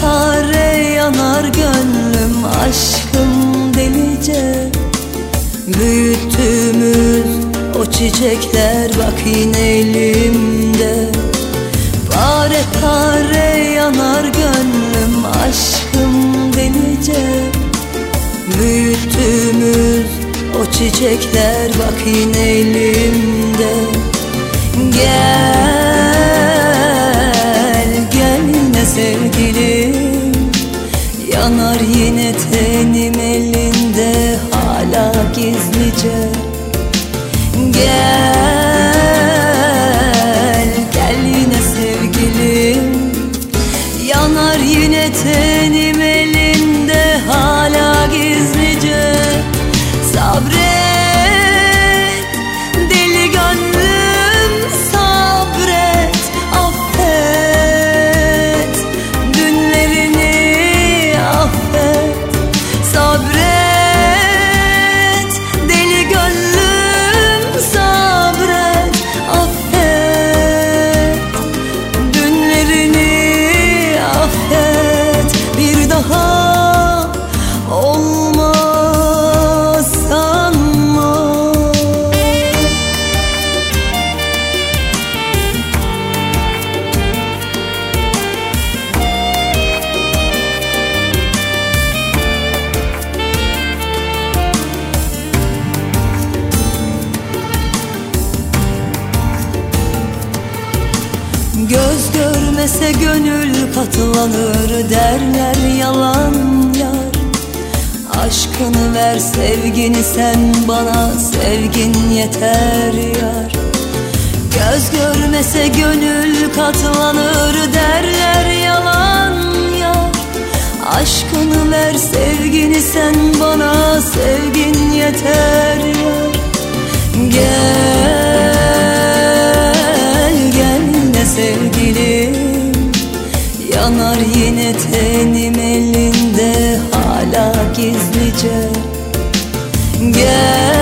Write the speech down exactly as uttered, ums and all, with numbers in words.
tare yanar gönlüm, aşkım delice. Büyüttüğümüz o çiçekler bak yine elimde. Pare pare yanar gönlüm, aşkım delice. Büyüttüğümüz o çiçekler bak yine elimde. Gel, gel yine sevgilim, yanar yine tenim elinde hala gizlice. Gel, gel yine sevgilim, yanar yine tenim elinde hala gizlice. Sabret deli gönlüm, sabret, affet dünlerini, affet. Sabret deli gönlüm, sabret, affet dünlerini, affet. Bir daha olmaz sanma. Göz görmese gönül katlanır derler, yalan yar. Aşkını ver, sevgini sen bana, sevgin yeter yar. Göz görmese gönül katlanır derler, yalan yar. Aşkını ver, sevgini sen bana, sevgin yeter yar. Gel, gel yine sevgilim, yanar yine tenim elinde hala gizlice. Gel,